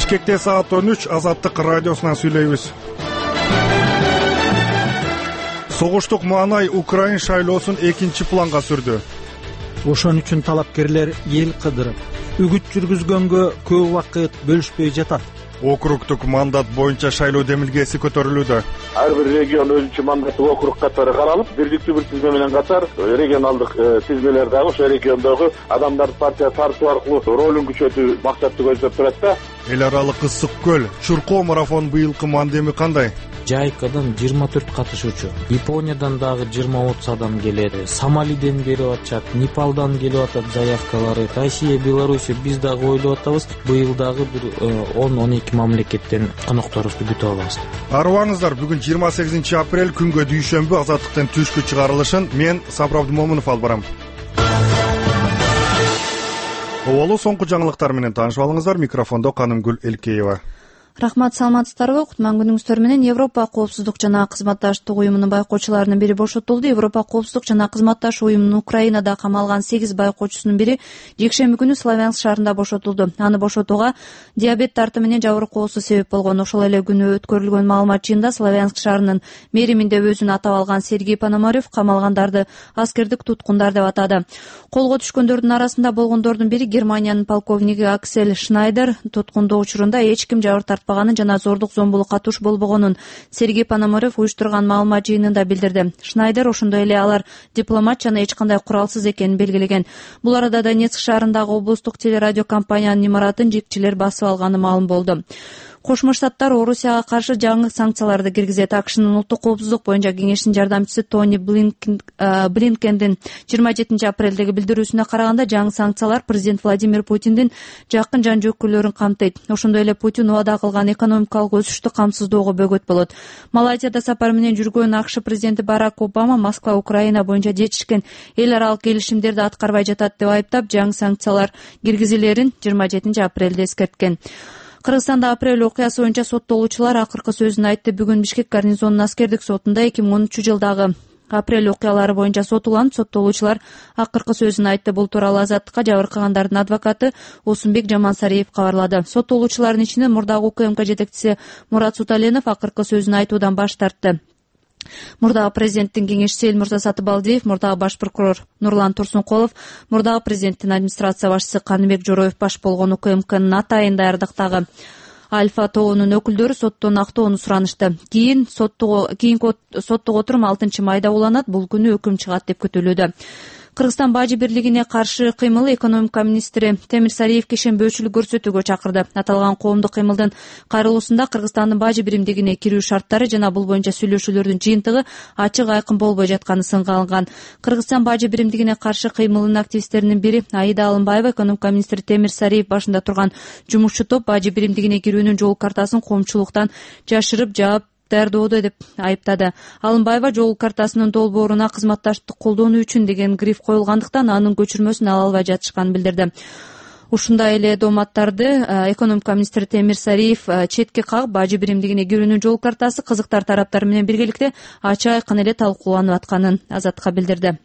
Бишкекте саат 13 Азаттык радиосунан сүйлөйбүз. Согуштук маанай Украин шайлоосун экинчи планга сүрдү. Ошон үчүн талапкерлер эл кыдырып, үгүт жүргүзгөнгө көп убакыт бөлүшпөй жатат. Округдук мандат боюнча шайлоо демилгеси көтөрүлүүдө. Ар бир регион өзүнчө мандаты округ катары каралып, бирликтүү бир тизме менен катар регионалдык тизмелер дагы ошо региондогу адамдарды партияга тартуу аркылуу ролун күчөтүү максатты көздөп турат да. Эл аралык ысык көл чуркоо марафон быйылкы мандеми кандай? Жайкадан 24 катышуучу, Япониядан дагы 20-30 адам келет, Сомалиден берип атышат, Непалдан келип атат заявкалары, Россия, Беларусь, биз дагы ойлоп атабыз, быйыл дагы бир 10-12 мамлекеттен конокторубузду күтүп алабыз. Арыбаңыздар, бүгүн 28 апрель күнгө дүйшөмбү Азаттыктын түшкү чыгарылышын мен Сабыр Абдымомунов алып барам. Олу соңку жаңылыктар менен таанышып алыңыздар. Микрофондо Канымгүл Элкеева. Рахмат, саламатсыздарбы? Кутман күнүңүздөр менен. Европа коопсуздук жана кызматташтык уюмунун байкоочуларынын бири бошотулду. Европа коопсуздук жана кызматташтык уюмунун Украинада камалган 8 байкоочусунун бири жекшемби күнү Славянск шаарында бошотулду. Аны бошотууга диабет тарты менен жабыркоосу себеп болгон. Ошол эле күнү өткөрүлгөн маалымат жыйынында Славянск шаарынын мэриминде өзүн атап алган Сергей Пономарев камалгандарды аскердик туткундар деп атады. Колго түшкөндөрдүн арасында болгондордун бири Германиянын полковниги Аксель Шнайдер. Туткундоо учурунда эч ким жабыр тартпаганын жана зордук зомбулукка туш болбогонун Сергей Пономарев уюштурган маалымат жыйынында билдирди. Шнайдер ошондой эле алар дипломат жана эч кандай куралсыз экенин белгилеген. Бул арада Донецк шаарындагы облустук телерадиокомпаниянын имаратын жикчилер басып алганы маалым болду. Кошмо Штаттар Орусияга каршы жаңы санкцияларды киргизет. АКШнын улуттук коопсуздук боюнча кеңешчинин жардамчысы Тони Блинкендин 27 апрелдеги билдирүүсүнө караганда жаңы санкциялар президент Владимир Путиндин жакын жан жөккөлөрүн камтыйт. Ошондой эле Путин убада кылган экономикалык өсүштү камсыздоого бөгөт болот. Малайзияда сапар менен жүргөн АКШ президенти Барак Обама Москва Украина боюнча жетишкен эл аралык келишимдерди аткарбай жатат деп айыптап, жаңы санкциялар киргизилерин 27 апрелде эскерткен. Кыргызстанда апрель окуясы боюнча соттолуучулар акыркы сөзүн айтты. Бүгүн Бишкек гарнизонунун аскердик сотунда 2013-жылдагы апрель окуялары боюнча сот уланып, соттолуучулар акыркы сөзүн айтты. Бул тууралуу Азаттыкка жабыркагандардын адвокаты Осунбек Жамансариев кабарлады. Соттолуучулардын ичинен мурдагы УКМК жетекчиси Мурат Суталенов акыркы сөзүн айтуудан баш тартты. Мурдагы президенттин кеңешчиси Элмурза Сатыбалдиев, мурдагы баш прокурор Нурлан Турсункулов, мурдагы президенттин администрация башчысы Каныбек Жороев баш болгон УКМКнын атайын даярдыктагы Альфа тобунун өкүлдөрү соттон актоону суранышты. Кийинки соттук отурум 6-майда уланат. Бул күнү өкүм чыгат деп күтүлүүдө. Кыргызстан бажы бирлигине каршы кыймылы экономика министри Темир Сариев кешенбөөчүлүк көрсөтүүгө чакырды. Аталган коомдук кыймылдын кайрылуусунда Кыргызстандын бажы биримдигине кирүү шарттары жана бул боюнча сүйлөшүүлөрдүн жыйынтыгы ачык айкын болбой жатканы сынга алынган. Кыргызстан бажы биримдигине каршы кыймылынын активисттеринин бири Аида Алымбаева экономика министри Темир Сариев башында турган жумушчу топ бажы биримдигине кирүүнүн жол картасын коомчулуктан жашырып жаап даярдоодо деп айыптады. Алымбаева жол картасынын долбооруна кызматташтыкты колдонуу үчүн деген гриф коюлгандыктан анын көчүрмөсүн ала албай жатышканын билдирди. Ушундай эле дооматтарды экономика министри Темир Сариев четке кагып, бажы биримдигине кирүүнүн жол картасы кызыктар тараптар менен биргеликте ачык айкын эле талкууланып атканын Азатка билдирди.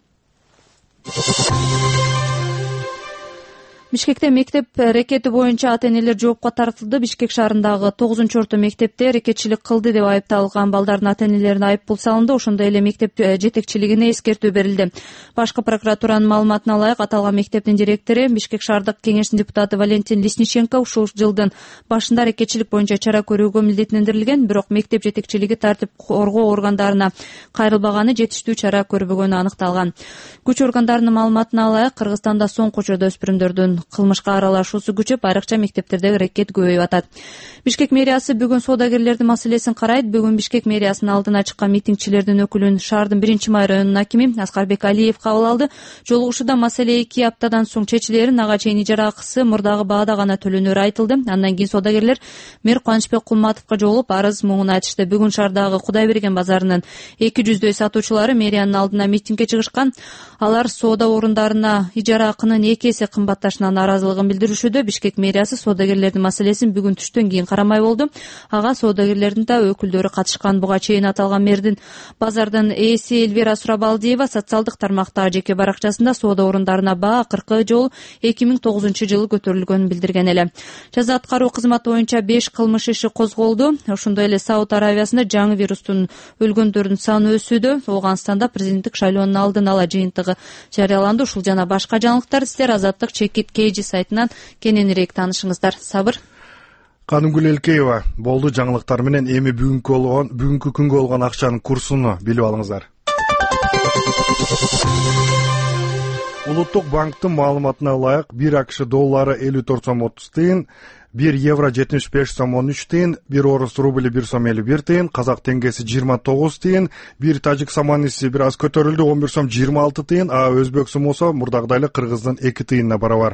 Бишкекте мектеп рекети боюнча ата-энелер жоопко тартылды. Бишкек шаарындагы 9-орто мектепте рекетчилик кылды деп айыпталган балдардын ата-энелерине айыппул салынды. Ошондой эле мектеп жетекчилигине эскертүү берилди. Башкы прокуратуранын маалыматына ылайык, аталган мектептин директору Бишкек шаардык кеңештин депутаты Валентин Лесниченко ушул жылдын башында рекетчилик боюнча чара көрүүгө милдеттендирилген, бирок мектеп жетекчилиги тартип коргоо органдарына кайрылбаганы, жетиштүү чара көрбөгөнү аныкталган. Күч органдарынын маалыматына ылайык, Кыргызстанда соңку учурда өспүрүмдөрдүн кылмышка аралашуусу күчөп, айрыкча мектептердеги рекет көбөйүп атат. Бишкек мэриясы бүгүн соодагерлердин маселесин карайт. Бүгүн Бишкек мэриясынын алдына чыккан митингчилердин өкүлүн шаардын 1-май районунун акими Аскарбек Алиев кабыл алды. Жолугушууда маселе 2 аптадан соң чечилерин, ага чейин ижара акысы мурдагы баада гана төлөнөрү айтылды. Андан кийин соодагерлер мэр Кубанычбек Кулматовго жолугуп арыз муңун айтышты. Бүгүн шаардагы Кудайберген базарынын 200дөй сатуучулары мэриянын алдына митингге чыгышкан. Алар соода орундарына ижара акынын 2 эсе кымбатташын тарабынан нааразылыгын билдиришүүдө. Бишкек мэриясы соодагерлердин маселесин бүгүн түштөн кийин карамай болду. Ага соодагерлердин да өкүлдөрү катышкан. Буга чейин аталган мэрдин базардын ээси Элвира Сурабалдиева социалдык тармактагы жеке баракчасында соода орундарына баа 40 жолу 2009 жылы көтөрүлгөнүн билдирген эле. Жаза аткаруу кызматы боюнча 5 кылмыш иши козголду. Ошондой эле Сауд Аравиясында жаңы вирустун өлгөндөрдүн саны өсүүдө. Ооганстанда президенттик шайлоонун алдын ала жыйынтыгы жарыяланды. Ушул жана башка жаңылыктар сиздер Азаттык Чекит Кейжи сайтынан кененирээк таанышыңыздар. Сабыр. Канымгүл Элкеева болду жаңылыктар менен. Эми бүгүнкү күнгө болгон акчанын курсуну билип алыңыздар. Улуттук банктын маалыматына ылайык 1 АКШ доллары 54 сом 30 тыйын, 1 евро 75 сом 13 тыйын, 1 орус рубли 1 сом 51 тыйын, казак теңгеси 29 тыйын, 1 тажик саманиси бир аз көтөрүлдү 11 сом 26 тыйын, а өзбек сумусу мурдагыдай эле кыргыздын 2 тыйынына барабар.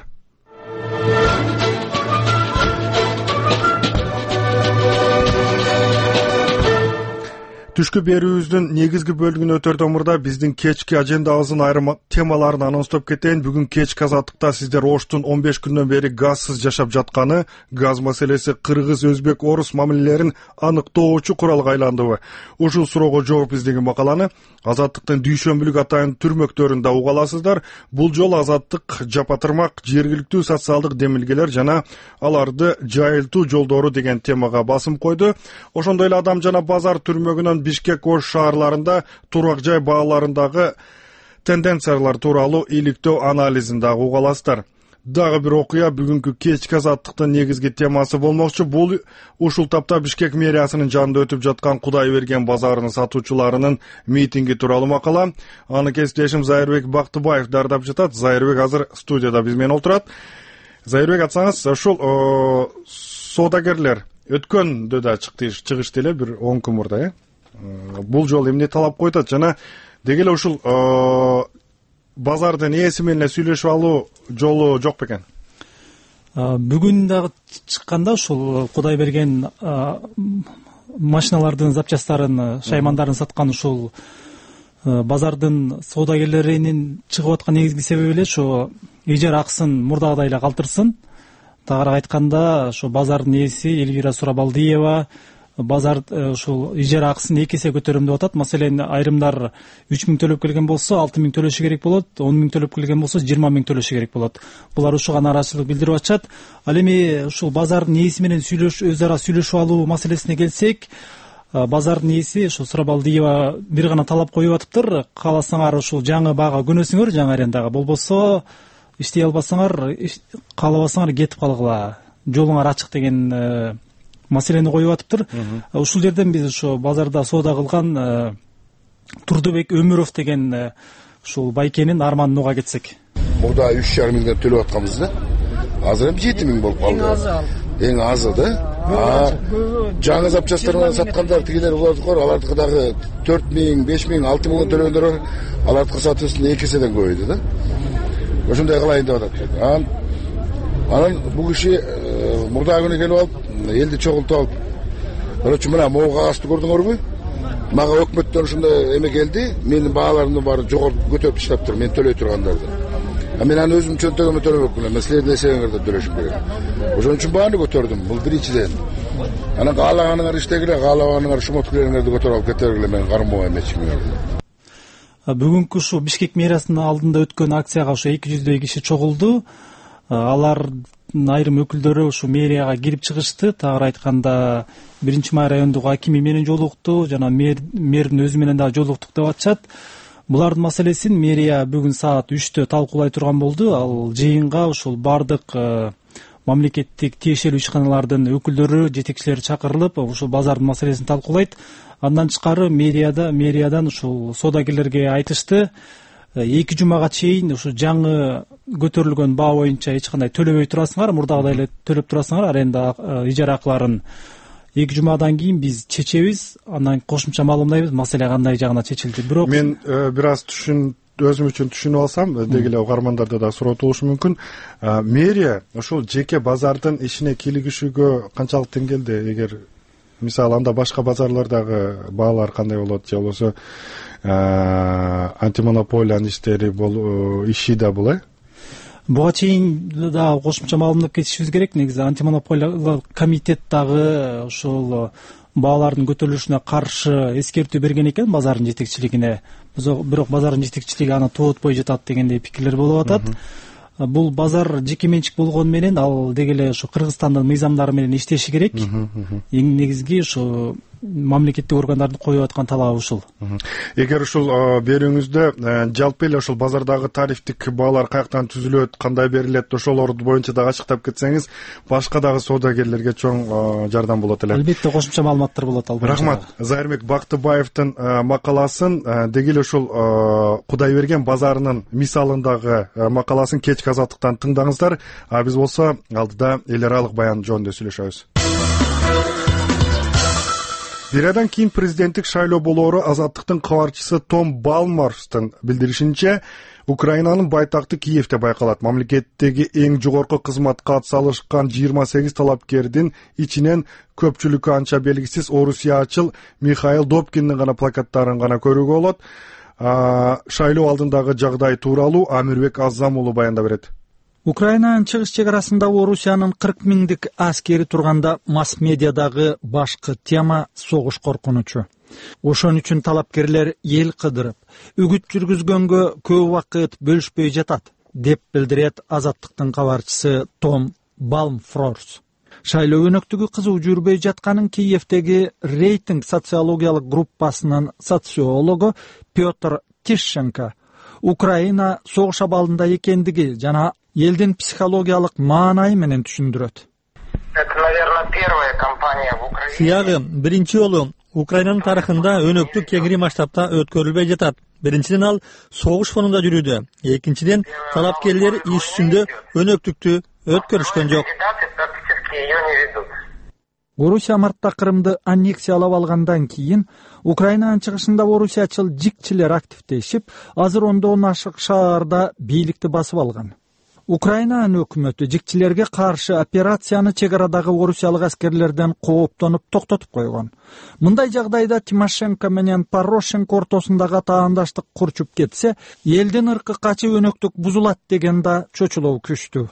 Түшкү берүүбүздүн негизги бөлүгүн өтөрдөн мурда биздин кечки ажендабыздын айрым темаларын анонстоп кетейин. Бүгүн кечки Азаттыкта сиздер Оштун 15 күндөн бери газсыз жашап жатканы, газ маселеси кыргыз, өзбек, орус мамилелерин аныктоочу куралга айландыбы? Ушул суроого жооп издеген макаланы Азаттыктын дүйшөмбүлүк атайын түрмөктөрүндө уга аласыздар. Бул жолу Азаттык жапатырмак жергиликтүү социалдык демилгелер жана аларды жайылтуу жолдору деген темага басым койду. Ошондой эле Адам жана Базар түрмөгүнөн Бишкек, Ош шаарларында турак жай бааларындагы тенденциялар тууралуу иликтөө анализин дагы уга аласыздар. Дагы бир окуя бүгүнкү кечки Азаттыктын негизги темасы болмокчу. Бул ушул тапта Бишкек мэриясынын жанында өтүп жаткан Кудайберген базарынын сатуучуларынын митинги тууралуу макала. Аны кесиптешим Зайырбек Бактыбаев дардап жатат. Зайырбек азыр студияда биз менен отурат. Зайырбек, атсаңыз, ушул соодагерлер өткөндө да чыгышты эле бир 10 күн мурда, бул жолу эмне талап коюп жана деги эле ушул базардын ээси менен сүйлөшүп алуу жолу жок бекен? Бүгүн дагы чыкканда ушул Кудайберген машиналардын запчастарын, шаймандарын саткан ушул базардын соодагерлеринин чыгып аткан негизги себеби эле ушу ижара акысын мурдагыдай эле калтырсын. Тагыраак айтканда, ошо базардын ээси Элвира Сурабалдиева базар ушул ижара акысын 2 эсе көтөрөм деп атат. Маселен, айрымдар 3 миң төлөп келген болсо 6 миң төлөшү керек болот, 10 миң төлөп келген болсо 20 миң төлөшү керек болот. Булар ушуга нааразычылык билдирип атышат. Ал эми ушул базардын ээси менен өз ара сүйлөшүп алуу маселесине келсек, базардын ээси ушул Сурабалдиева бир гана талап коюп атыптыр. Кааласаңар ушул жаңы баага көнөсүңөр, жаңы арендага, болбосо иштей албасаңар, каалабасаңар кетип калгыла, жолуңар ачык деген маселени коюп атыптыр. Ушул жерден биз ошо базарда соода кылган Турдубек Өмүров деген ушул байкенин арманын уга кетсек. Мурда 3,5 миңден төлөп атканбыз да. Азыр эми 7 миң болуп калды. Эң азы да. Жаңы запчастарын саткандар тигилер булардыкы, алардыкы дагы 4 миң, 5 миң, 6 миңге төлөгөндөр бар. Алардыкы соответственно 2 эседен көбөйдү да. Ошондой кылайын деп атат. Анан бул киши мурда күнү келип алып, элди чогултуп алып, короче, мына могу кагазды көрдүңөрбү? Мага өкмөттөн ушундай эме келди, менин бааларымды баары жогору көтөрүп таштаптыр, мен төлөй тургандарды. Мен аны өзүм чөнтөгүмө төлөбөкмүн, мен силердин эсебиңерден төлөшүм керек. Ошон үчүн бааны көтөрдүм, бул биринчиден. Анан каалаганыңар иштегиле, каалаганыңар шумот пикириңерди көтөрүп алып кете бергиле, мен кармабайм эч кимге. Бүгүнкү ушу Бишкек мэриясынын алдында өткөн акцияга ушу 200дөй киши чогулду. Алардын айрым өкүлдөрү ушу мэрияга кирип чыгышты. Тагыраак айтканда 1-Май райондук акими менен жолукту, жана мэрдин өзү менен дагы жолуктук деп атышат. Булардын маселесин мэрия бүгүн саат 3-тө талкуулай турган болду. Ал жыйынга ушул бардык мамлекеттик тиешелүү ишканалардын өкүлдөрү, жетекчилери чакырылып, ушул базардын маселесин талкуулайт. Андан тышкары мэриядан ушул соодагерлерге айтышты, 2 жумага чейин ушу жаңы көтөрүлгөн баа боюнча эч кандай төлөбөй турасыңар, мурдагыдай эле төлөп турасыңар аренда ижара акыларын. 2 жумадан кийин биз чечебиз, андан кошумча маалымдайбыз, маселе кандай жагына чечилди. Бирок мен бир аз өзүм үчүн түшүнүп алсам, деги эле угармандарда да суроо туулушу мүмкүн. Мэрия ошол жеке базардын ишине кийлигишүүгө канчалык тең келди? Эгер мисалы анда башка базарлардагы баалар кандай болот, же болбосо антимонополиянын иштери иши да бул? буга чейин дагы кошумча маалымдап кетишибиз керек. Негизи антимонополиялык комитет дагы ошол баалардын көтөрүлүшүнө каршы эскертүү берген экен базардын жетекчилигине. Бирок базардын жетекчилиги аны тоотпой жатат дегендей пикирлер болуп атат. Бул базар жеке менчик болгону менен ал деги эле ушу Кыргызстандын мыйзамдары менен иштеши керек. Эң негизги ушу мамлекеттик органдардын коюп аткан талабы ушул. Эгер ушул берүүңүздө жалпы эле ошол базардагы тарифтик баалар каяктан түзүлөт, кандай берилет, ошолор боюнча дагы ачыктап кетсеңиз, башка дагы соодагерлерге чоң жардам болот эле. Албетте кошумча маалыматтар болот ал боюнча. Рахмат. Зайырбек Бактыбаевдин макаласын деги эле ушул Кудайберген базарынын мисалындагы макаласын кечки азаттыктан тыңдаңыздар. Биз болсо алдыда эл аралык баян жөнүндө сүйлөшөбүз. Бир айдан кийин президенттик шайлоо болоору Азаттыктын кабарчысы Том Балмарстын билдиришинче, Украинанын байтакты Киевде байкалат. Мамлекеттеги эң жогорку кызматка атсалышкан 28 талапкердин ичинен көпчүлүкү анча белгисиз орусиячыл Михаил Добкиндин гана плакаттарын гана көрүүгө болот. Шайлоо алдындагы жагдай тууралуу Амирбек Аззам уулу баяндап берет. Украинанын чыгыш чек арасында Орусиянын 40 миңдик аскери турганда масс медиадагы башкы тема согуш коркунучу. Ошон үчүн талапкерлер эл кыдырып, үгүт жүргүзгөнгө көп убакыт бөлүшпөй жатат, деп билдирет Азаттыктын кабарчысы Том Балмфрорс. Шайлоо өнөктүгү кызуу жүрбөй жатканын Киевдеги рейтинг социологиялык группасынын социологу Петр Тищенко Украина согуш абалында экендиги жана элдин психологиялык маанайы менен түшүндүрөт. Сыягы биринчи жолу Украинанын тарыхында өнөктүк кеңири масштабта өткөрүлбөй жатат. Биринчиден ал согуш фонунда жүрүүдө, экинчиден талапкерлер иш үстүндө өнөктүктү өткөрүшкөн жок. Орусия мартта Крымды аннексиялап алгандан кийин Украинанын чыгышында орусиячыл жикчилер активдешип, азыр ондон ашык шаарда бийликти басып алган. Украинанын өкмөтү жикчилерге каршы операцияны чек арадагы орусиялык аскерлерден кооптонуп токтотуп койгон. Мындай жагдайда Тимошенко менен Порошенко ортосундагы таандаштык курчуп кетсе, элдин ыркы качып өнөктүк бузулат деген да чочулоо күчтүү.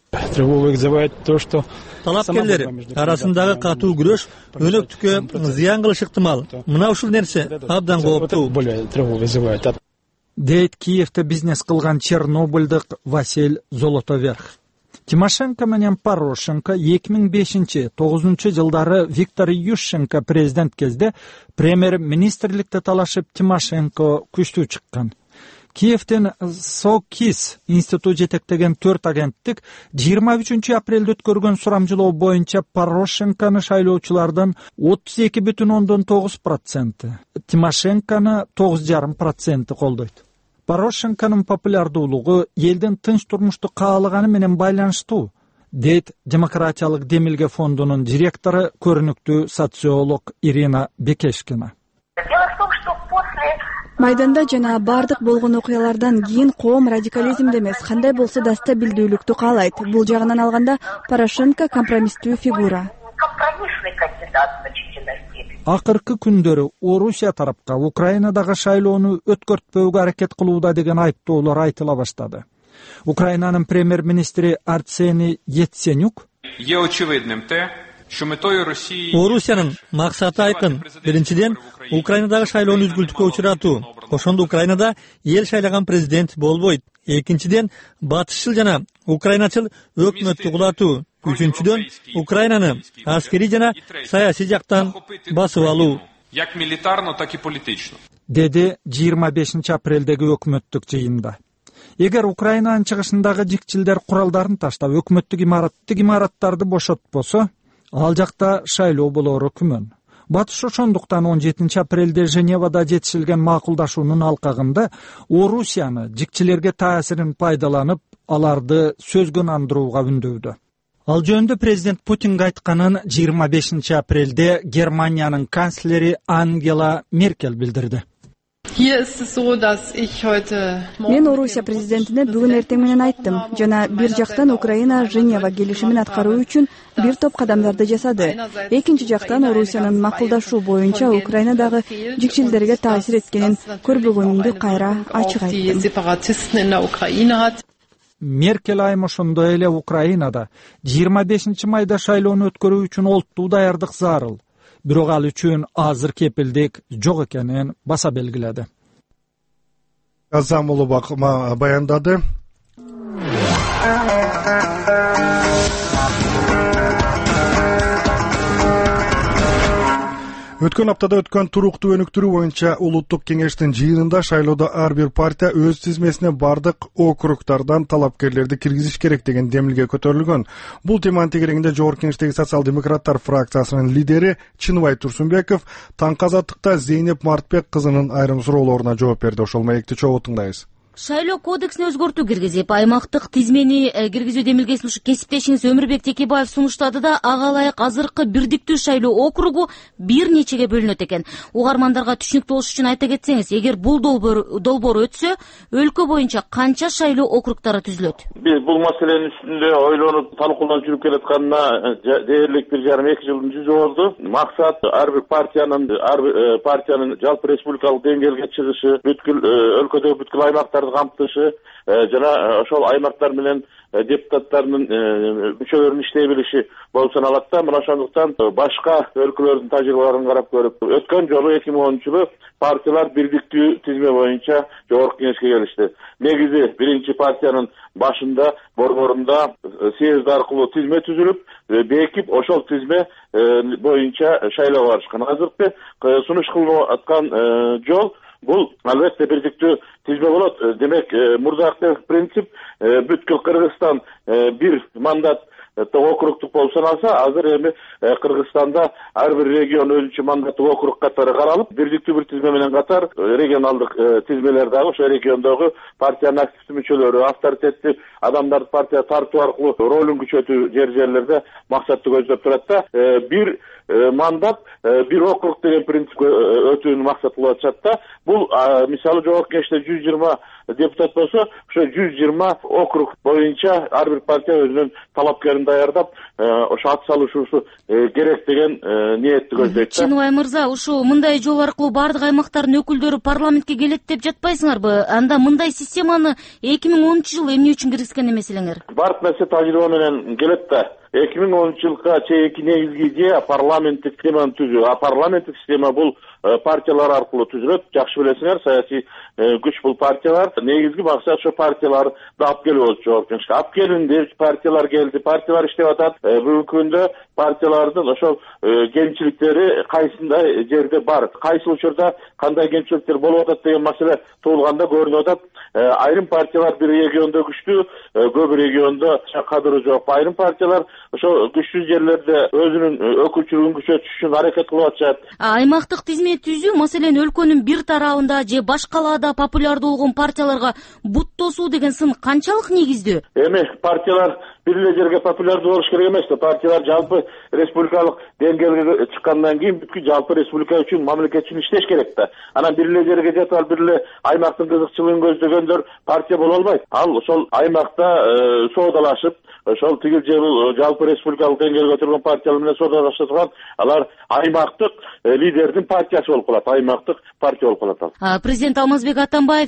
Талапкерлер арасындагы катуу күрөш өнөктүккө зыян кылышы ыктымал. Мына ушул нерсе абдан кооптуу. Дейт Киевде бизнес кылган Чернобыльдык Василь Золотоверх. Тимошенко менен Порошенко 2005-9 жылдары Виктор Ющенко президент кезде премьер-министрликте талашып Тимошенко күчтүү чыккан. Киевден СОКИС институт жетектеген 4 агенттик 23 апрелде өткөргөн сурамжылоо боюнча Порошенконы шайлоочулардын 32,9%, Тимошенконы 9,5% колдойт. Порошенконун популярдуулугу элдин тынч турмушту каалаганы менен байланыштуу, дейт Демократиялык демилге фондунун директору, көрүнүктүү социолог Ирина Бекешкина. Майданда жана бардык болгон окуялардан кийин коом радикализмди эмес, кандай болсо да стабилдүүлүктү каалайт. Бул жагынан алганда Порошенко компромисстүү фигура. Акыркы күндөрү Орусия тарапка Украинадагы шайлоону өткөртпөөгө аракет кылууда деген айыптоолор айтыла баштады. Украинанын премьер-министри Арсений Яценюк Орусиянын максаты айкын. Биринчиден, Украинадагы шайлоону үзгүлтүккө учуратуу. Ошондо Украинада эл шайлаган президент болбойт. Экинчиден, батышчыл жана украиначыл өкмөттү кулатуу. Үчүнчүдөн, Украинаны аскери жана саясий жактан басып алуу. Деди 25 апрелдеги өкмөттүк жыйында. Эгер Украинанын чыгышындагы жикчилдер куралдарын таштап, өкмөттүк имараттарды бошотпосо, ал жакта шайлоо болоору күмөн. Батыш ошондуктан 17 апрелде Женевада жетишилген макулдашуунун алкагында Орусияны жикчилерге таасирин пайдаланып, аларды сөзгө нандырууга үндөөдө. Ал жөнүндө президент Путинге айтканын 25 апрелде Германиянын канцлери Ангела Меркель билдирди. Мен Орусия президентине бүгүн эртең менен айттым жана бир жактан Украина Женева келишимин аткаруу үчүн бир топ кадамдарды жасады. Экинчи жактан Орусиянын макулдашуу боюнча Украинадагы жикчилдерге таасир эткенин көрбөгөнүмдү кайра ачык айттым. Меркель айым ошондой эле Украинада 25 майда шайлоону өткөрүү үчүн олуттуу даярдык зарыл. Бирок ал үчүн азыр кепилдик жок экенин баса белгиледи. Азам Улубак баяндады. Өткөн аптада өткөн туруктуу өнүктүрүү боюнча улуттук кеңештин жыйынында шайлоодо ар бир партия өз тизмесине бардык округдардан талапкерлерди киргизиш керек деген демилге көтөрүлгөн. Бул теманын тегерегинде Жогорку Кеңештеги социал-демократтар фракциясынын лидери Чыныбай Турсунбеков Таңкы Азаттыкта Зейнеп Мартбек кызынын айрым суроолоруна жооп берди. Ошол маекти чогуу тыңдайбыз. Шайлоо кодексине өзгөртүү киргизип, аймактык тизмени киргизүү демилгесин ушу кесиптешиңиз Өмүрбек Текебаев сунуштады да, ага ылайык азыркы бирдиктүү шайлоо округу бир нечеге бөлүнөт экен. Угармандарга түшүнүктүү болуш үчүн айта кетсеңиз, эгер бул долбоор өтсө, өлкө боюнча канча шайлоо округдары түзүлөт? Биз бул маселенин үстүндө ойлонуп, талкууланып жүрүп келатканына дээрлик 1,5-2 жылдын жүзү болду. Максат ар бир партиянын жалпы республикалык деңгээлге чыгышы, бүткүл өлкөдөгү бүткүл аймактар камтышы жана ошол аймактар менен депутаттарынын мүчөлөрүнүн иштей билиши болуп саналат да. Мына ошондуктан башка өлкөлөрдүн тажрыйбаларын карап көрүп, өткөн жолу 2010-жылы партиялар бирдиктүү тизме боюнча Жогорку Кеңешке келишти. Негизи биринчи партиянын башында, борборунда съезд аркылуу тизме түзүлүп, бекип, ошол тизме боюнча шайлоого барышкан. Азыркы сунуш кылып аткан жол бул албетте бирдиктүү тизме болот. Демек, мурдакы принцип бүткүл Кыргызстан бир мандат округтук болуп саналса, азыр эми Кыргызстанда ар бир регион өзүнчө мандаттык округ катары каралып, бирдиктүү бир тизме менен катар регионалдык тизмелер дагы ошо региондогу партиянын активдүү мүчөлөрү, авторитеттүү адамдарды партия тартуу аркылуу ролун күчөтүү жерлерде максатты көздөп турат да. Бир мандат, бир округ деген принцип өтүүнү максат кылып атышат да. Бул мисалы Жогорку Кеңеште 120 депутат болсо, ошо 120 округ боюнча ар бир партия өзүнүн талапкерин даярдап, ошо ат салышуусу керек деген ниетти көздөйт да. Чыныбай мырза, ушу мындай жол аркылуу бардык аймактардын өкүлдөрү парламентке келет деп жатпайсыңарбы? Анда мындай системаны 2010-жылы эмне үчүн киргизген эмес элеңер? Бардык нерсе тажрыйба менен келет да. 2010-жылга чейинки негизги идея парламенттик системаны түзүү. Парламенттик система бул партиялар аркылуу түзүлөт. Жакшы билесиңер, саясий күч бул партиялар. Негизги максат ошо партияларды алып келүү болчу. Жогорку Кеңешке алып келинди, партиялар келди, партиялар иштеп атат. Бүгүнкү күндө партиялардын ошол кемчиликтери кайсындай жерде бар, кайсы учурда кандай кемчиликтер болуп атат деген маселе туулганда көрүнүп атат. Айрым партиялар бир региондо күчтүү, көп региондо кадыры жок. Айрым партиялар ошо күчтүү жерлерде өзүнүн өкүлчүлүгүн күчөтүш үчүн аракет кылып атышат. Аймактык тизме түзүү, маселен, өлкөнүн бир тарабында же башкаларда популярдуу болгон партияларга бут тосуу деген сын канчалык негиздүү? Эми партиялар бир эле жерге популярдуу болуш керек эмес да. Партиялар жалпы республикалык деңгээлге чыккандан кийин бүткүл жалпы республика үчүн, мамлекет үчүн иштеш керек да. Анан бир эле жерге жетип алып, бир эле аймактын кызыкчылыгын көздөгөндөр партия боло албайт. Ал ошол аймакта соодалашып, ошол тигил же бул жалпы республикалык деңгээлге көтөргөн партиялар менен соодалашып турган, алар аймактык лидердин партиясы болуп калат, аймактык партия болуп калат. Президент Алмазбек Атамбаев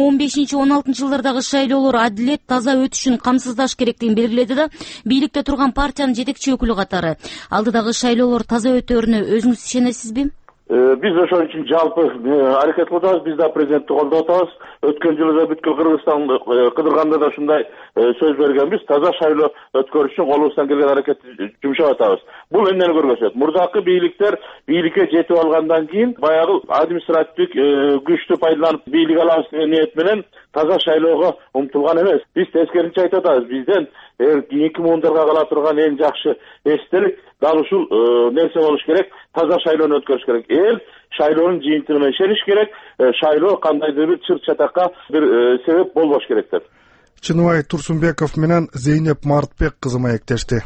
2015-16 жылдардагы шайлоолор адилет, таза өтүшүн камсыздаш керектигин белгиледи да, бийликте турган партиянын жетекчи өкүлү катары. Алдыдагы шайлоолор таза өтөөрүнө өзүңүз ишенесизби? Биз ошон үчүн жалпы аракет кылып атабыз, биз да президентти колдоп атабыз. Өткөн жылы да бүткүл Кыргызстанды кыдырганда да ушундай сөз бергенбиз. Таза шайлоо өткөрүш үчүн колубуздан келген аракетти жумшап атабыз. Бул эмнени көрсөтөт? Мурдакы бийликтер бийликке жетип алгандан кийин баягы административдик күчтү пайдаланып бийлик алабыз деген ниет менен таза шайлоого умтулган эмес. Биз тескерисинче айтып атабыз. Бизден кийинки муундарга кала турган эң жакшы эстелик дал ушул нерсе болуш керек. Таза шайлоону өткөрүш керек. Эл шайлоонун жыйынтыгына ишениш керек. Шайлоо кандайдыр бир чыр чатакка бир себеп болбош керек деп. Чыныбай Турсунбеков менен Зейнеп Мартбек кызы маектешти.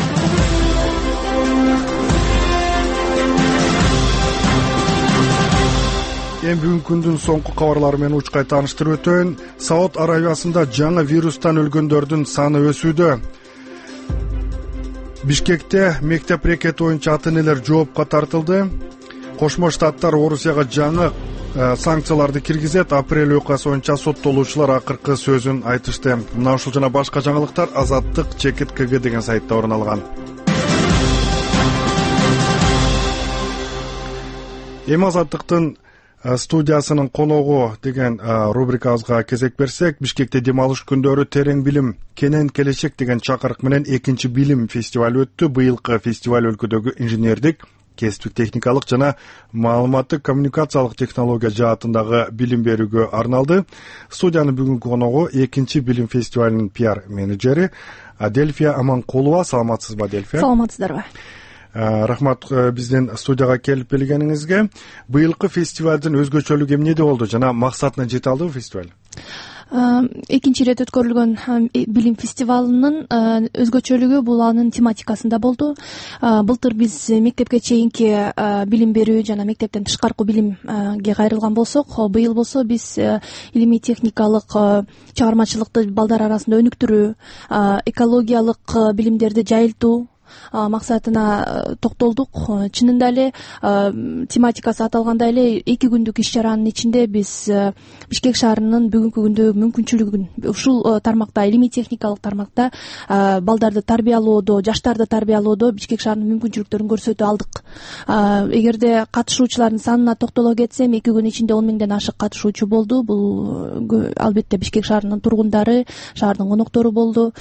Эми бүгүнкү күндүн соңку кабарлары менен учкай тааныштырып өтөйүн. Сауд Арабиясында жаңы вирустан өлгөндөрдүн саны өсүүдө. Бишкекте мектеп рекети боюнча ата-энелер жоопко тартылды. Кошмо Штаттар Орусияга жаңы санкцияларды киргизет. Апрель окуясы боюнча соттолуучулар акыркы сөзүн айтышты. Мына ушул жана башка жаңылыктар Азаттык Чекит КГ деген сайтта орун алган. Эми Азаттыктын студиясынын коногу деген рубрикабызга кезек берсек, Бишкекте дем алыш күндөрү терең билим, кенен келечек деген чакырык менен экинчи билим фестиваль өттү. Быйылкы фестиваль өлкөдөгү инженердик, кесиптик техникалык жана маалыматтык коммуникациялык технология жаатындагы билим берүүгө арналды. Студиянын бүгүнкү коногу экинчи билим фестивалынын пиар менеджери Дельфия Аманкулова. Саламатсызбы, Дельфия? Саламатсыздарбы. Рахмат биздин студияга келип келгениңизге. Быйылкы фестивалдын өзгөчөлүгү эмнеде болду жана максатына жете алдыбы фестиваль? Экинчи ирет өткөрүлгөн билим фестивалынын өзгөчөлүгү бул анын тематикасында болду. Былтыр биз мектепке чейинки билим берүү жана мектептен тышкаркы билимге кайрылган болсок, быйыл болсо биз илимий техникалык чыгармачылыкты балдар арасында өнүктүрүү, экологиялык билимдерди жайылтуу максатына токтолдук. Чынында эле тематикасы аталгандай эле 2 күндүк иш чаранын ичинде биз Бишкек шаарынын бүгүнкү күндөгү мүмкүнчүлүгүн ушул тармакта, илимий техникалык тармакта балдарды тарбиялоодо, жаштарды тарбиялоодо Бишкек шаарынын мүмкүнчүлүктөрүн көрсөтө алдык. Эгерде катышуучулардын санына токтоло кетсем, 2 күн ичинде 10 000ден ашык катышуучу болду. Бул албетте Бишкек шаарынын тургундары, шаардын коноктору болду.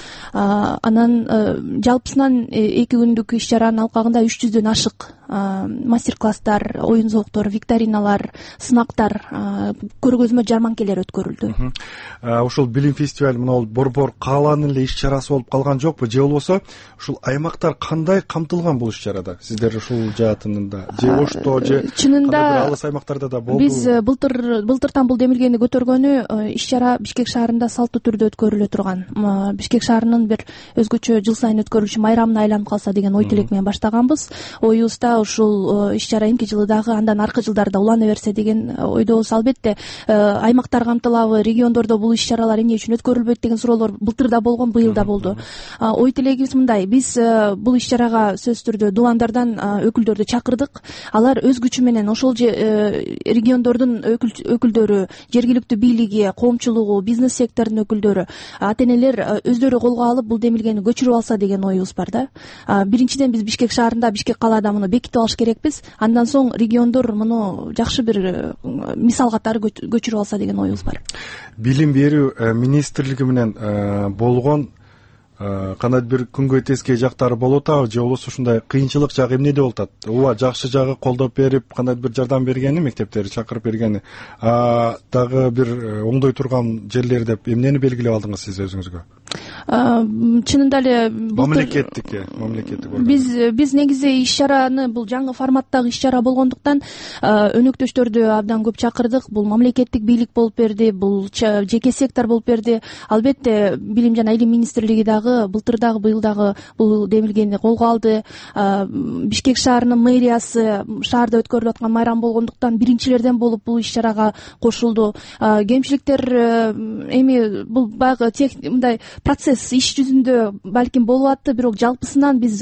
Анан жалпысынан 2 күндүк иш чаранын алкагында 300дөн ашык мастер-класстар, оюн зооктор, викториналар, сынактар, көргөзмө жарманкелер өткөрүлдү. Ушул билим фестиваль мына борбор кааланын эле иш чарасы болуп калган жокпу? Же болбосо ушул аймактар кандай камтылган бул иш чарада? Сиздер ушул жаатында же Ошто же чынында алыс аймактарда да болду? Биз былтыртан бул демилгени көтөргөнү иш чара Бишкек шаарында салттуу түрдө өткөрүлө турган. Бишкек шаарынын бир өзгөчө жыл сайын өткөрүлчү майрамына айланып калса деген ой тилек менен баштаганбыз. Оюбузда ушул иш чара эмки жылы дагы андан аркы жылдарда улана берсе деген ойдобуз. Албетте аймактар камтылабы, региондордо бул иш чаралар эмне үчүн өткөрүлбөйт деген суроолор былтыр да болгон, быйыл да болду. Ой тилегибиз мындай: биз бул иш чарага сөзсүз түрдө дуландардан өкүлдөрдү чакырдык. Алар өз күчү менен ошол региондордун өкүлдөрү, жергиликтүү бийлиги, коомчулугу, бизнес сектордун өкүлдөрү, ата-энелер өздөрү колго алып бул демилгени көчүрүп алса деген оюбуз бар да. Биринчиден биз Бишкек шаарында, Бишкек калаада муну бекитип алыш керекпиз. Андан соң региондор муну жакшы бир мисал катары көчүрүп алса деген оюбуз бар. Билим берүү министрлиги менен болгон кандайдыр бир күнгөй тескей жактары болуп атабы, же болбосо ушундай кыйынчылык жагы эмнеде болуп атат? Ооба, жакшы жагы колдоп берип, кандайдыр бир жардам бергени, мектептерди чакырып бергени, дагы бир оңдой турган жерлери деп эмнени белгилеп алдыңыз сиз өзүңүзгө? Чынында эле мамлекеттик биз негизи иш чараны, бул жаңы форматтагы иш чара болгондуктан өнөктөштөрдү абдан көп чакырдык. Бул мамлекеттик бийлик болуп берди, бул жеке сектор болуп берди. Албетте билим жана илим министрлиги дагы былтыр дагы быйыл дагы бул демилгени колго алды. Бишкек шаарынын мэриясы шаарда өткөрүлүп аткан майрам болгондуктан биринчилерден болуп бул иш чарага кошулду. Кемчиликтер эми бул баягы мындай процесс иш жүзүндө балким болуп атты, бирок жалпысынан биз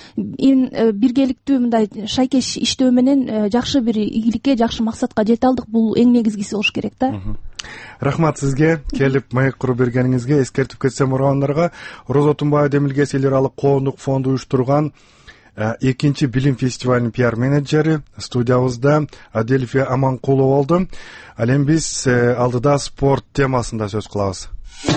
биргеликтүү мындай шайкеш иштөө менен жакшы бир ийгиликке, жакшы максатка жете алдык. Бул эң негизгиси болуш керек да. Рахмат сизге, келип маек куруп бергениңизге. Эскертип кетсем урагандарга, Роза Тумбаева демилгеси эл аралык коомдук фонду уюштурган экинчи билим фестивалынын пиар менеджери студиябызда Дельфия Аманкулова болду. Ал эми биз алдыда спорт темасында сөз кылабыз.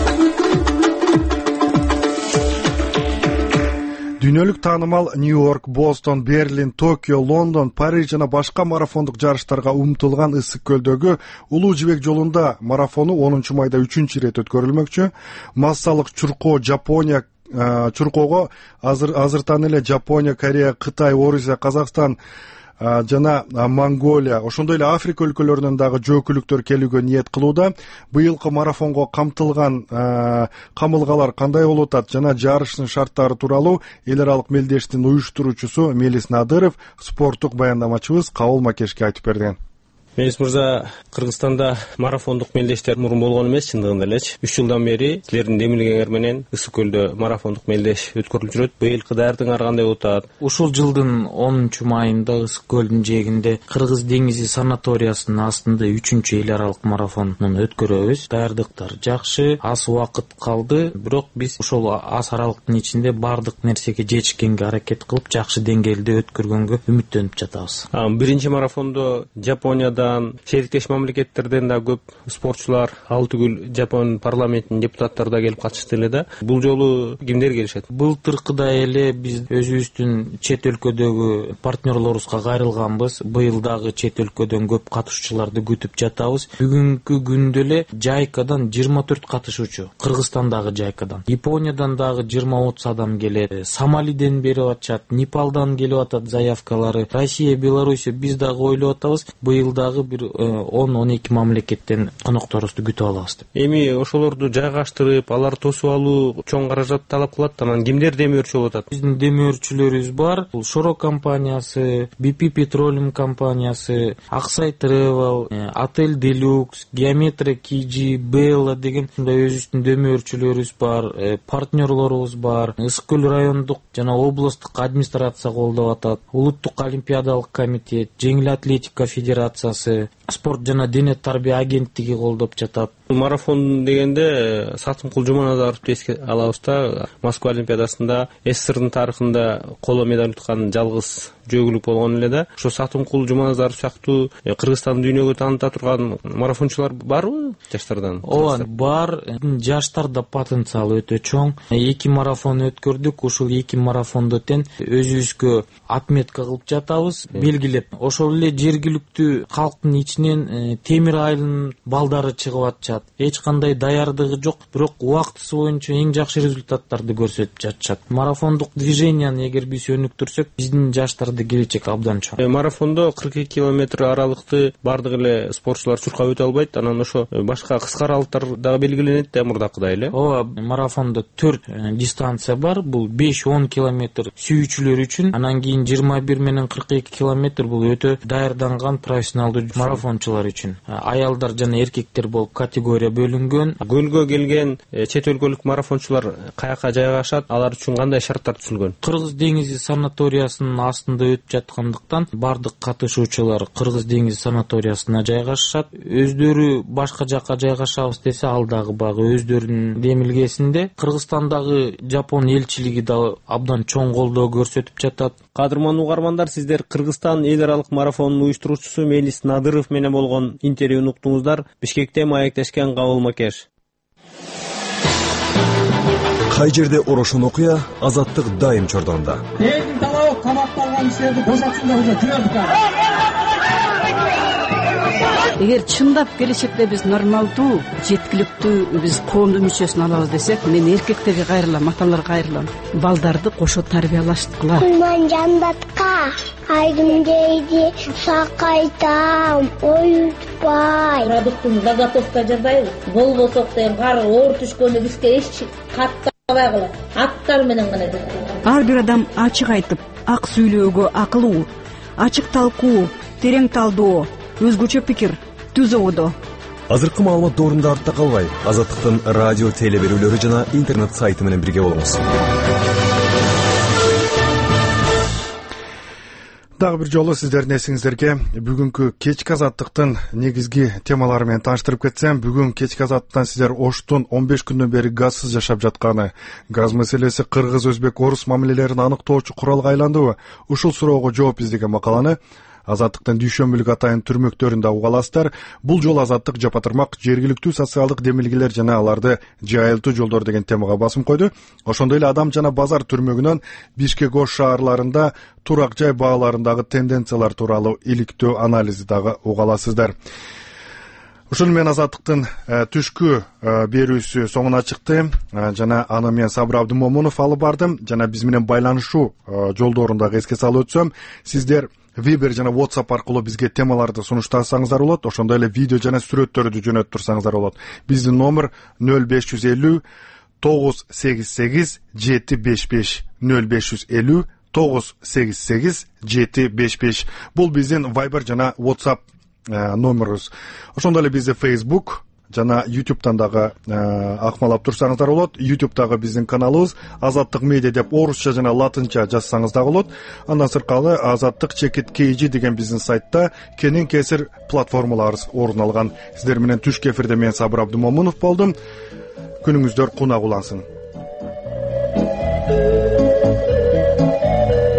Дүйнөлүк таанымал Нью-Йорк, Бостон, Берлин, Токио, Лондон, Париж жана башка марафондук жарыштарга умтулган Ысык көлдөгү Улуу Жибек жолунда марафону 10 майда 3 ирет өткөрүлмөкчү. Массалык чуркоо Жапония чуркоого азыртан эле Жапония, Корея, Кытай, Орусия, Казакстан жана Монголия, ошондой эле Африка өлкөлөрүнөн дагы жөөкүлүктөр келүүгө ниет кылууда. Быйылкы марафонго камтылган камылгалар кандай болуп атат жана жарыштын шарттары тууралуу эл аралык мелдештин уюштуруучусу Мелис Надыров спорттук баяндамачыбыз Кабыл Макешке айтып берген. Меңиз мырза, Кыргызстанда марафондук мелдештер мурун болгон эмес, чындыгында элечи. 3 жылдан бери силердин демилгеңер менен Ысык көлдө марафондук мелдеш өткөрүлүп жүрөт. Быйылкы даярдыгыңар кандай болуп атат? Ушул жылдын 10-майында Ысык көлдүн жээгинде Кыргыз деңизи санаториясынын астында 3-эл аралык марафонун өткөрөбүз. Даярдыктар жакшы, аз убакыт калды, бирок биз ошол аз аралыктын ичинде бардык нерсеге жетишкенге аракет кылып, жакшы деңгээлде өткөргөнгө үмүттөнүп жатабыз. Биринчи марафондо Жапониядан, шериктеш мамлекеттерден да көп спортчулар, ал түгүл Жапон парламентинин депутаттары да келип катышты эле да. Бул жолу кимдер келишет? Былтыркыдай эле биз өзүбүздүн чет өлкөдөгү партнерлорубузга кайрылганбыз. Быйыл дагы чет өлкөдөн көп катышуучуларды күтүп жатабыз. Бүгүнкү күндө эле Жайкадан 24 катышуучу, Кыргызстандагы Жайкадан. Япониядан дагы 20-30 адам келет. Сомалиден берип атышат, Непалдан келип атат заявкалары. Россия, Беларусь биз дагы ойлоп атабыз. Быйыл дагы бир 10-12 мамлекеттен конокторубузду күтүп алабыз деп. Эми ошолорду жайгаштырып, алар тосуп алуу чоң каражат талап кылат. Анан кимдер демөөрчү болуп атат? Биздин демөөрчүлөрүбүз бар. Бул Шоро компаниясы, BP Petroleum компаниясы, Аксай Travel, Отель Deluxe, Geometry KG, Bella деген өзүбүздүн демөөрчүлөрүбүз бар, партнерлорубуз бар. Ысык көл райондук жана областтык администрация колдоп атат. Улуттук олимпиадалык комитет, жеңил атлетика федерациясы, спорт жана дене тарбия агенттиги колдоп жатат. Марафон дегенде Сатымкул Жуманазаровду эске алабыз да. Москва олимпиадасында СССРдин тарыхында коло медаль уткан жалгыз жөгүлүк болгон эле да. Ошо Сатымкул Жуманазаров сыяктуу Кыргызстанды дүйнөгө тааныта турган марафончулар барбы жаштардан? Ооба, бар. Жаштарда потенциал өтө чоң. 2 марафон өткөрдүк. Ушул 2 марафондо тең өзүбүзгө отметка кылып жатабыз, белгилеп. Ошол эле жергиликтүү калктын ичинен Темир айылынын балдары чыгып атышат. Эч кандай даярдыгы жок, бирок убактысы боюнча эң жакшы результаттарды көрсөтүп жатышат. Марафондук движенияны эгер биз өнүктүрсөк, биздин жаштарды келечек абдан чоң. Марафондо 42 километр аралыкты бардык эле спортчулар чуркап өтө албайт. Анан ошо башка кыска аралыктар дагы белгиленет да мурдакыдай эле. Ооба, марафондо 4 дистанция бар. Бул 5-10 километр сүйүүчүлөр үчүн, анан кийин 21 менен 42 километр бул өтө даярданган профессионалдуу марафончулар үчүн. Аялдар жана эркектер болуп категория бөлүнгөн. Көлгө келген чет өлкөлүк марафончулар каяка жайгашат? Алар үчүн кандай шарттар түзүлгөн? Кыргыз деңизи санаториясынын астында өтүп жаткандыктан бардык катышуучулар Кыргыз деңизи санаториясына жайгашышат. Өздөрү башка жакка жайгашабыз десе, ал дагы багы өздөрүнүн демилгесинде. Кыргызстандагы Жапон элчилиги да абдан чоң колдоо көрсөтүп жатат. Кадырман угармандар, сиздер Кыргызстан эл аралык марафонунун уюштуруучусу Мелис Надыров менен болгон интервьюну уктуңуздар. Бишкекте маектешкен Кабыл Макеш. Кай жерде орошон окуя, азаттык дайым чордонда. Элдин талабы камакталган кишилерди бошотсун деп жүрөдүк. Эгер чындап келечекте биз нормалдуу, жеткиликтүү биз коомдун мүчөсүн алабыз десек, мен эркектерге кайрылам, аталарга кайрылам. Балдарды кошо тарбиялаштыкыла. Мен жандатка айдым дейди, сакайтам, оютпай. Продуктун заготовка жасайбыз. Болбосок деген кар оор түшкөндө бизге эч каттабай калат. Аттар менен гана жасайбыз. Ар бир адам ачык айтып, ак сүйлөөгө акылуу, ачык талкуу, терең талдоо, өзгөчө пикир түзүүдө. Азыркы маалымат доорунда артта калбай, Азаттыктын радио теле берүүлөрү жана интернет сайты менен бирге болуңуз. Дагы бир жолу сиздердин эсиңиздерге бүгүнкү кечки Азаттыктын негизги темалары менен тааныштырып кетсем, бүгүн кечки Азаттыктан сиздер Оштун 15 күндөн бери газсыз жашап жатканы, газ маселеси кыргыз, өзбек, орус мамилелерин аныктоочу куралга айландыбы? Ушул суроого жооп издеген макаланы Азаттыктын дүйшөмбүлүк атайын түрмөктөрүндө уга аласыздар. Бул жолу Азаттык жапатырмак жергиликтүү социалдык демилгелер жана аларды жайылтуу жолдор деген темага басым койду. Ошондой эле Адам жана базар түрмөгүнөн Бишкек, Ош шаарларында турак жай бааларындагы тенденциялар тууралуу иликтөө анализи дагы уга аласыздар. Ушул менен Азаттыктын түшкү берүүсү соңуна чыкты. Жана аны мен Сабыр Абдымомунов алып бардым. Жана биз менен байланышуу жолдорун дагы эске салып өтсөм, сиздер Viber жана WhatsApp аркылуу бизге темаларды сунуштасаңыздар болот. Ошондой эле видео жана сүрөттөрдү жөнөтүп турсаңыздар болот. Биздин номер 0550 988 755 0550 988 755. Бул биздин Viber жана WhatsApp номерибиз. Ошондой эле бизди Facebook жана YouTube'дан дагы акмалап турсаңыздар болот. YouTube'дагы биздин каналыбыз Азаттык медиа деп орусча жана латынча жазсаңыз да болот. Андан сырткары Азаттык _KG деген биздин сайтта кенен кесир платформаларыбыз орун алган. Сиздер менен түшкү эфирде мен Сабыр Абдымомунов болдум. Күнүңүздөр кунак улансын.